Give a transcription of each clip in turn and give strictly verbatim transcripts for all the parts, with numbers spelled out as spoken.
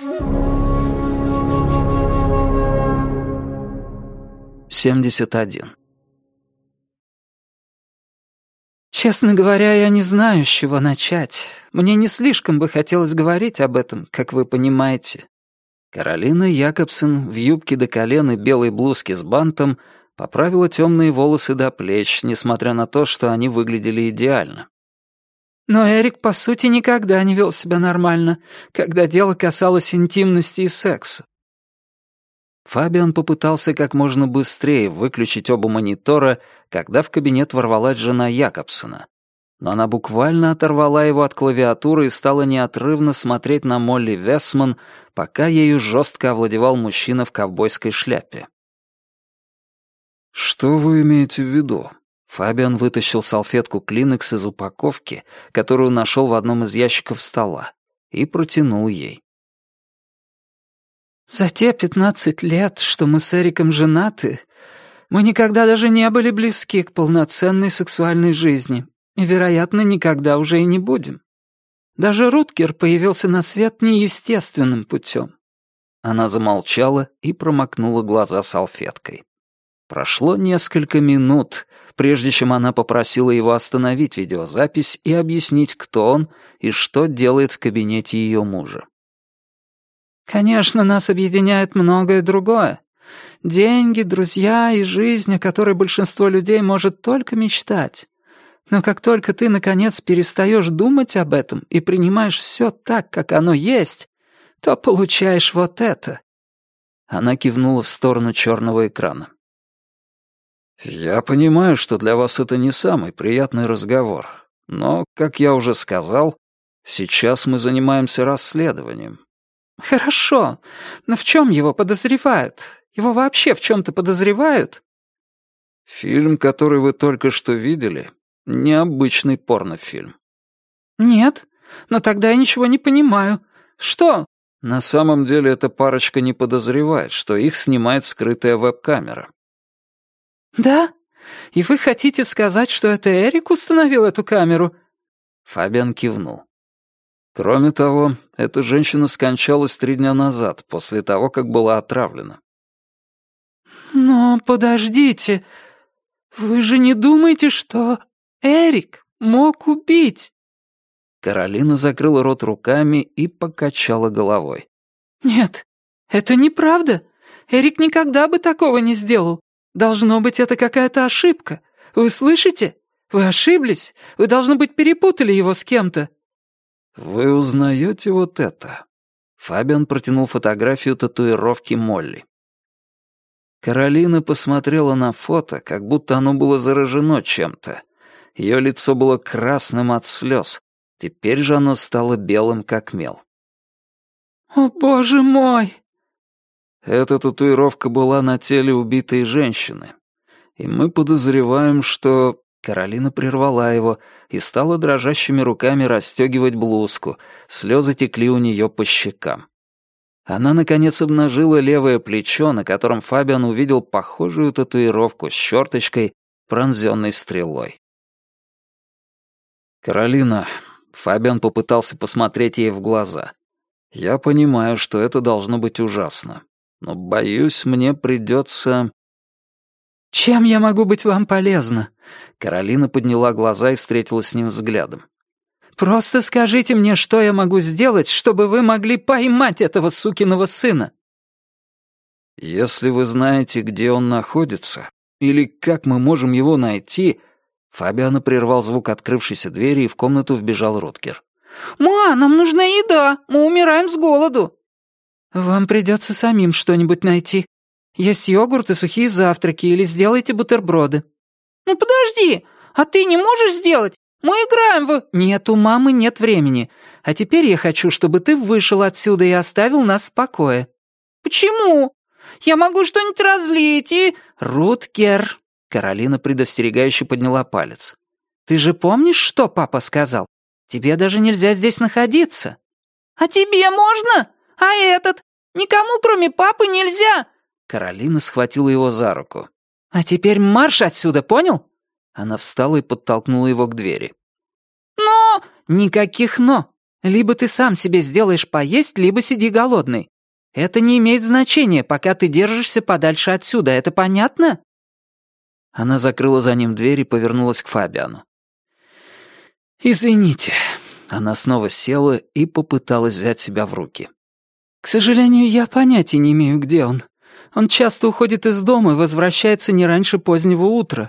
семьдесят один. Честно говоря, я не знаю, с чего начать. Мне не слишком бы хотелось говорить об этом, как вы понимаете. Каролина Якобсен в юбке до колен и белой блузке с бантом поправила темные волосы до плеч, несмотря на то, что они выглядели идеально. Но Эрик, по сути, никогда не вел себя нормально, когда дело касалось интимности и секса. Фабиан попытался как можно быстрее выключить оба монитора, когда в кабинет ворвалась жена Якобсена. Но она буквально оторвала его от клавиатуры и стала неотрывно смотреть на Молли Весман, пока ею жестко овладевал мужчина в ковбойской шляпе. «Что вы имеете в виду?» Фабиан вытащил салфетку Клинекс из упаковки, которую нашел в одном из ящиков стола, и протянул ей. «За те пятнадцать лет, что мы с Эриком женаты, мы никогда даже не были близки к полноценной сексуальной жизни, и, вероятно, никогда уже и не будем. Даже Руткер появился на свет неестественным путем». Она замолчала и промокнула глаза салфеткой. Прошло несколько минут, прежде чем она попросила его остановить видеозапись и объяснить, кто он и что делает в кабинете ее мужа. «Конечно, нас объединяет многое другое. Деньги, друзья и жизнь, о которой большинство людей может только мечтать. Но как только ты, наконец, перестаешь думать об этом и принимаешь все так, как оно есть, то получаешь вот это». Она кивнула в сторону черного экрана. «Я понимаю, что для вас это не самый приятный разговор, но, как я уже сказал, сейчас мы занимаемся расследованием». «Хорошо, но в чем его подозревают? Его вообще в чем-то подозревают?» «Фильм, который вы только что видели, необычный порнофильм». «Нет, но тогда я ничего не понимаю. Что?» «На самом деле эта парочка не подозревает, что их снимает скрытая веб-камера». «Да? И вы хотите сказать, что это Эрик установил эту камеру?» Фабиан кивнул. «Кроме того, эта женщина скончалась три дня назад, после того, как была отравлена». «Но подождите, вы же не думаете, что Эрик мог убить?» Каролина закрыла рот руками и покачала головой. «Нет, это неправда. Эрик никогда бы такого не сделал. Должно быть, это какая-то ошибка. Вы слышите? Вы ошиблись. Вы, должно быть, перепутали его с кем-то». «Вы узнаете вот это?» Фабиан протянул фотографию татуировки Молли. Каролина посмотрела на фото, как будто оно было заражено чем-то. Ее лицо было красным от слез. Теперь же оно стало белым, как мел. «О, боже мой!» Эта татуировка была на теле убитой женщины. И мы подозреваем, что... Каролина прервала его и стала дрожащими руками расстегивать блузку. Слезы текли у нее по щекам. Она, наконец, обнажила левое плечо, на котором Фабиан увидел похожую татуировку с черточкой, пронзенной стрелой. «Каролина», — Фабиан попытался посмотреть ей в глаза, — «я понимаю, что это должно быть ужасно, но, боюсь, мне придется...» «Чем я могу быть вам полезна?» Каролина подняла глаза и встретилась с ним взглядом. «Просто скажите мне, что я могу сделать, чтобы вы могли поймать этого сукиного сына?» «Если вы знаете, где он находится, или как мы можем его найти...» Фабиана прервал звук открывшейся двери, и в комнату вбежал Руткер. «Ма, нам нужна еда, мы умираем с голоду». «Вам придется самим что-нибудь найти. Есть йогурт и сухие завтраки, или сделайте бутерброды». «Ну подожди, а ты не можешь сделать? Мы играем в...» «Нет, у мамы нет времени. А теперь я хочу, чтобы ты вышел отсюда и оставил нас в покое». «Почему? Я могу что-нибудь разлить и...» «Руткер», — Каролина предостерегающе подняла палец. «Ты же помнишь, что папа сказал? Тебе даже нельзя здесь находиться». «А тебе можно? А этот? Никому, кроме папы, нельзя!» Каролина схватила его за руку. «А теперь марш отсюда, понял?» Она встала и подтолкнула его к двери. «Но...» «Никаких «но». Либо ты сам себе сделаешь поесть, либо сиди голодный. Это не имеет значения, пока ты держишься подальше отсюда. Это понятно?» Она закрыла за ним дверь и повернулась к Фабиану. «Извините». Она снова села и попыталась взять себя в руки. «К сожалению, я понятия не имею, где он. Он часто уходит из дома и возвращается не раньше позднего утра».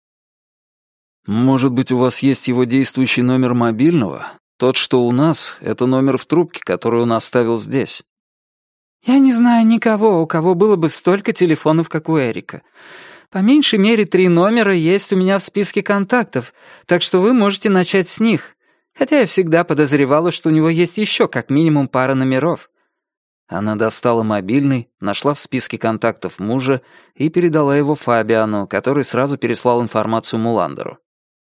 «Может быть, у вас есть его действующий номер мобильного? Тот, что у нас, это номер в трубке, который он оставил здесь». «Я не знаю никого, у кого было бы столько телефонов, как у Эрика. По меньшей мере три номера есть у меня в списке контактов, так что вы можете начать с них, хотя я всегда подозревала, что у него есть еще как минимум пара номеров». Она достала мобильный, нашла в списке контактов мужа и передала его Фабиану, который сразу переслал информацию Муландеру.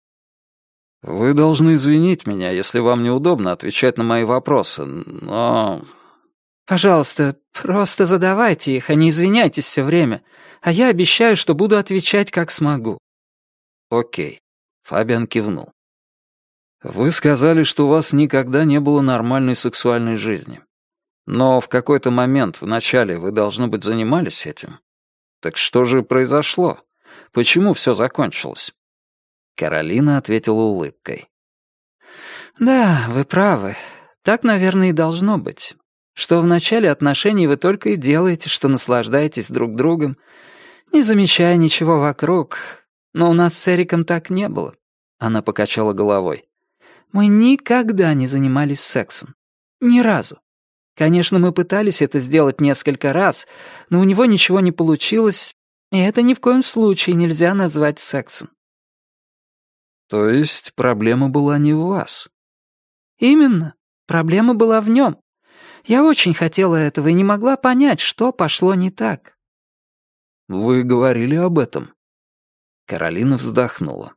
«Вы должны извинить меня, если вам неудобно отвечать на мои вопросы, но...» «Пожалуйста, просто задавайте их, а не извиняйтесь все время, а я обещаю, что буду отвечать, как смогу». «Окей», — Фабиан кивнул. «Вы сказали, что у вас никогда не было нормальной сексуальной жизни. Но в какой-то момент в начале вы, должно быть, занимались этим. Так что же произошло? Почему все закончилось?» Каролина ответила улыбкой. «Да, вы правы. Так, наверное, и должно быть. Что в начале отношений вы только и делаете, что наслаждаетесь друг другом, не замечая ничего вокруг. Но у нас с Эриком так не было». Она покачала головой. «Мы никогда не занимались сексом. Ни разу. Конечно, мы пытались это сделать несколько раз, но у него ничего не получилось, и это ни в коем случае нельзя назвать сексом». «То есть проблема была не в вас?» «Именно. Проблема была в нем. Я очень хотела этого и не могла понять, что пошло не так». «Вы говорили об этом?» Каролина вздохнула.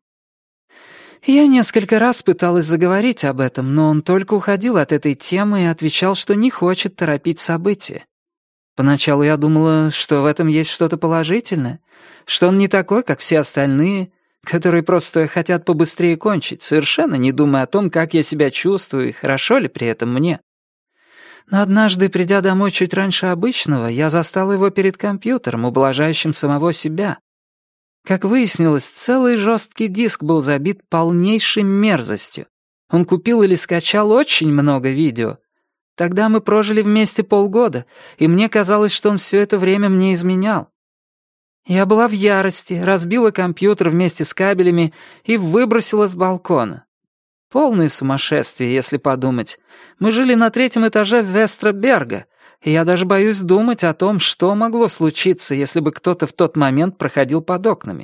«Я несколько раз пыталась заговорить об этом, но он только уходил от этой темы и отвечал, что не хочет торопить события. Поначалу я думала, что в этом есть что-то положительное, что он не такой, как все остальные, которые просто хотят побыстрее кончить, совершенно не думая о том, как я себя чувствую и хорошо ли при этом мне. Но однажды, придя домой чуть раньше обычного, я застала его перед компьютером, ублажающим самого себя. Как выяснилось, целый жесткий диск был забит полнейшей мерзостью. Он купил или скачал очень много видео. Тогда мы прожили вместе полгода, и мне казалось, что он все это время мне изменял. Я была в ярости, разбила компьютер вместе с кабелями и выбросила с балкона. Полное сумасшествие, если подумать. Мы жили на третьем этаже Вестроберга, и я даже боюсь думать о том, что могло случиться, если бы кто-то в тот момент проходил под окнами.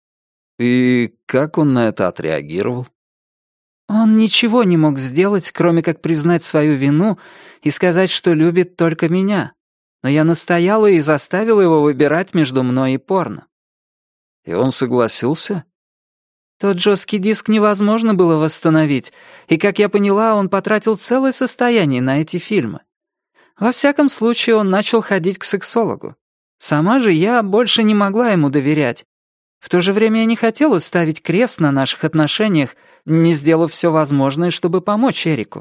И как он на это отреагировал? Он ничего не мог сделать, кроме как признать свою вину и сказать, что любит только меня. Но я настояла и заставила его выбирать между мной и порно. И он согласился? Тот жесткий диск невозможно было восстановить, и, как я поняла, он потратил целое состояние на эти фильмы. Во всяком случае, он начал ходить к сексологу. Сама же я больше не могла ему доверять. В то же время я не хотела ставить крест на наших отношениях, не сделав все возможное, чтобы помочь Эрику.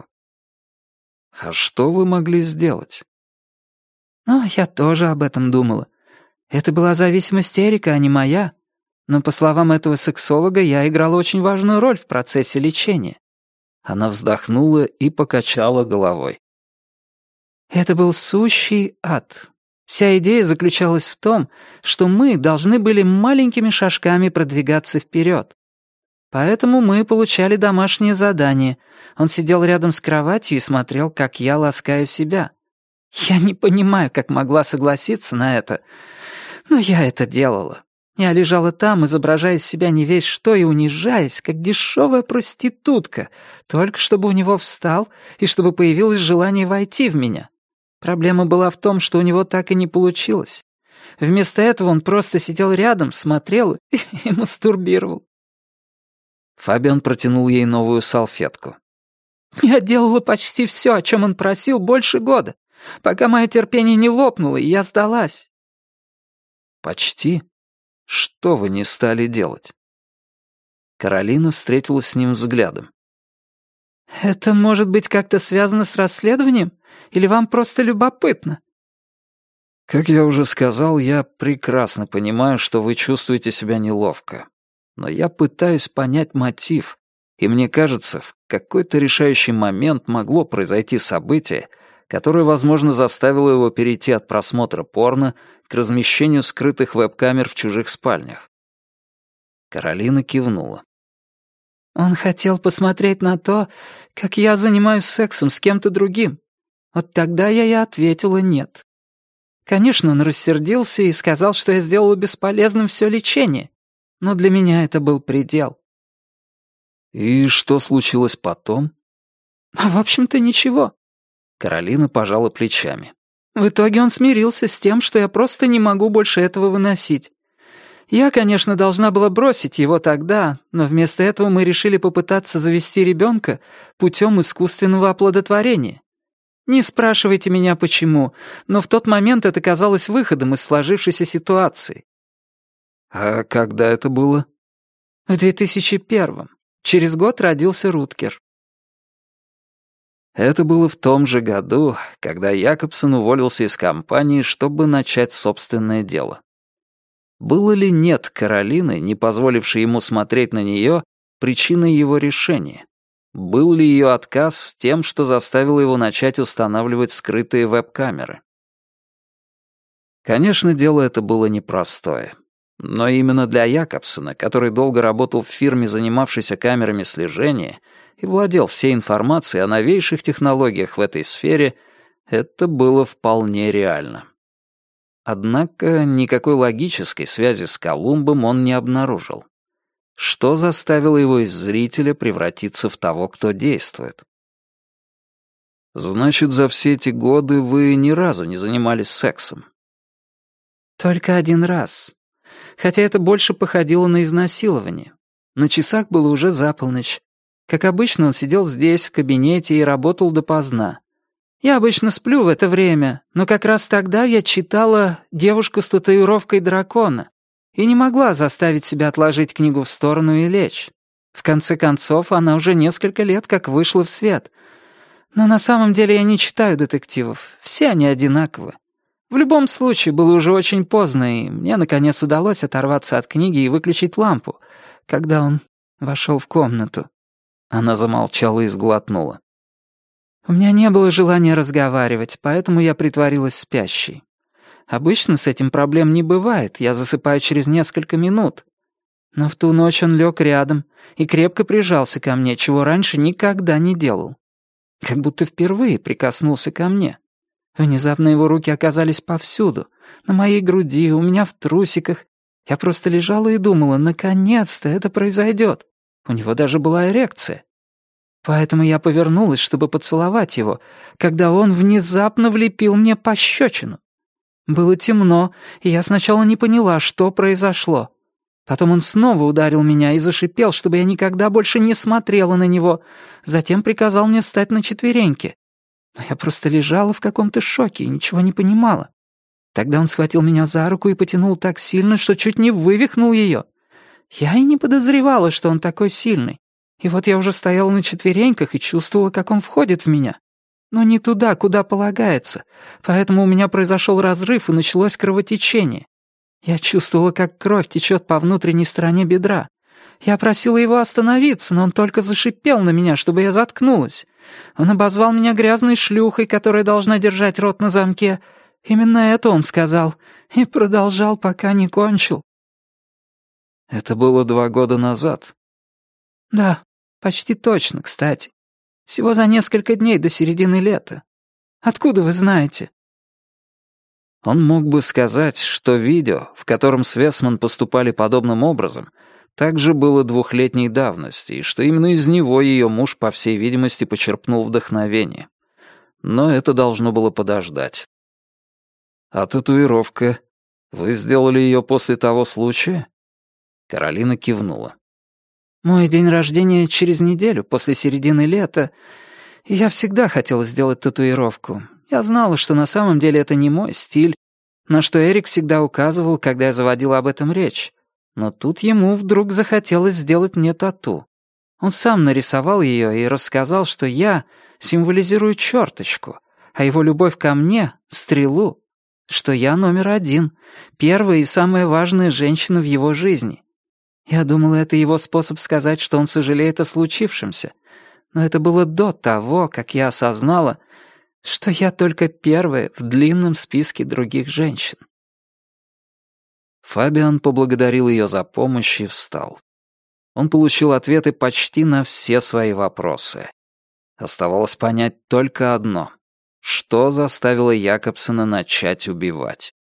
А что вы могли сделать? Ну, я тоже об этом думала. Это была зависимость Эрика, а не моя. Но, по словам этого сексолога, я играла очень важную роль в процессе лечения. Она вздохнула и покачала головой. Это был сущий ад. Вся идея заключалась в том, что мы должны были маленькими шажками продвигаться вперед. Поэтому мы получали домашнее задание. Он сидел рядом с кроватью и смотрел, как я ласкаю себя. Я не понимаю, как могла согласиться на это, но я это делала. Я лежала там, изображая из себя не весь что и унижаясь, как дешевая проститутка, только чтобы у него встал и чтобы появилось желание войти в меня. Проблема была в том, что у него так и не получилось. Вместо этого он просто сидел рядом, смотрел и, и мастурбировал. Фабиан протянул ей новую салфетку. Я делала почти все, о чем он просил, больше года, пока мое терпение не лопнуло, и я сдалась. Почти? Что вы не стали делать? Каролина встретилась с ним взглядом. «Это может быть как-то связано с расследованием? Или вам просто любопытно?» Как я уже сказал, я прекрасно понимаю, что вы чувствуете себя неловко. Но я пытаюсь понять мотив, и мне кажется, в какой-то решающий момент могло произойти событие, которое, возможно, заставило его перейти от просмотра порно к размещению скрытых веб-камер в чужих спальнях. Каролина кивнула. «Он хотел посмотреть на то, как я занимаюсь сексом с кем-то другим. Вот тогда я и ответила «нет». Конечно, он рассердился и сказал, что я сделала бесполезным все лечение, но для меня это был предел». «И что случилось потом?» «В общем-то, ничего». Каролина пожала плечами. В итоге он смирился с тем, что я просто не могу больше этого выносить. Я, конечно, должна была бросить его тогда, но вместо этого мы решили попытаться завести ребенка путем искусственного оплодотворения. Не спрашивайте меня, почему, но в тот момент это казалось выходом из сложившейся ситуации. А когда это было? В две тысячи первом. Через год родился Руткер. Это было в том же году, когда Якобсон уволился из компании, чтобы начать собственное дело. Было ли нет Каролины, не позволившей ему смотреть на нее, причиной его решения? Был ли ее отказ тем, что заставило его начать устанавливать скрытые веб-камеры? Конечно, дело это было непростое. Но именно для Якобсона, который долго работал в фирме, занимавшейся камерами слежения, и владел всей информацией о новейших технологиях в этой сфере, это было вполне реально. Однако никакой логической связи с Колумбом он не обнаружил. Что заставило его из зрителя превратиться в того, кто действует? Значит, за все эти годы вы ни разу не занимались сексом? Только один раз. Хотя это больше походило на изнасилование. На часах было уже за полночь. Как обычно, он сидел здесь, в кабинете, и работал допоздна. Я обычно сплю в это время, но как раз тогда я читала «Девушка с татуировкой дракона» и не могла заставить себя отложить книгу в сторону и лечь. В конце концов, она уже несколько лет как вышла в свет. Но на самом деле я не читаю детективов, все они одинаковы. В любом случае, было уже очень поздно, и мне, наконец, удалось оторваться от книги и выключить лампу, когда он вошел в комнату. Она замолчала и сглотнула. У меня не было желания разговаривать, поэтому я притворилась спящей. Обычно с этим проблем не бывает, я засыпаю через несколько минут. Но в ту ночь он лег рядом и крепко прижался ко мне, чего раньше никогда не делал. Как будто впервые прикоснулся ко мне. Внезапно его руки оказались повсюду. На моей груди, у меня в трусиках. Я просто лежала и думала, наконец-то это произойдет. У него даже была эрекция. Поэтому я повернулась, чтобы поцеловать его, когда он внезапно влепил мне пощечину. Было темно, и я сначала не поняла, что произошло. Потом он снова ударил меня и зашипел, чтобы я никогда больше не смотрела на него. Затем приказал мне встать на четвереньки. Но я просто лежала в каком-то шоке и ничего не понимала. Тогда он схватил меня за руку и потянул так сильно, что чуть не вывихнул ее. Я и не подозревала, что он такой сильный. И вот я уже стояла на четвереньках и чувствовала, как он входит в меня. Но не туда, куда полагается. Поэтому у меня произошел разрыв, и началось кровотечение. Я чувствовала, как кровь течет по внутренней стороне бедра. Я просила его остановиться, но он только зашипел на меня, чтобы я заткнулась. Он обозвал меня грязной шлюхой, которая должна держать рот на замке. Именно это он сказал. И продолжал, пока не кончил. Это было два года назад. Да, почти точно, кстати. Всего за несколько дней до середины лета. Откуда вы знаете? Он мог бы сказать, что видео, в котором с Весман поступали подобным образом, также было двухлетней давности, и что именно из него ее муж, по всей видимости, почерпнул вдохновение. Но это должно было подождать. А татуировка? Вы сделали ее после того случая? Каролина кивнула. Мой день рождения через неделю, после середины лета, и я всегда хотела сделать татуировку. Я знала, что на самом деле это не мой стиль, на что Эрик всегда указывал, когда я заводила об этом речь. Но тут ему вдруг захотелось сделать мне тату. Он сам нарисовал ее и рассказал, что я символизирую черточку, а его любовь ко мне — стрелу, что я номер один, первая и самая важная женщина в его жизни. Я думала, это его способ сказать, что он сожалеет о случившемся, но это было до того, как я осознала, что я только первая в длинном списке других женщин. Фабиан поблагодарил ее за помощь и встал. Он получил ответы почти на все свои вопросы. Оставалось понять только одно. Что заставило Якобсона начать убивать?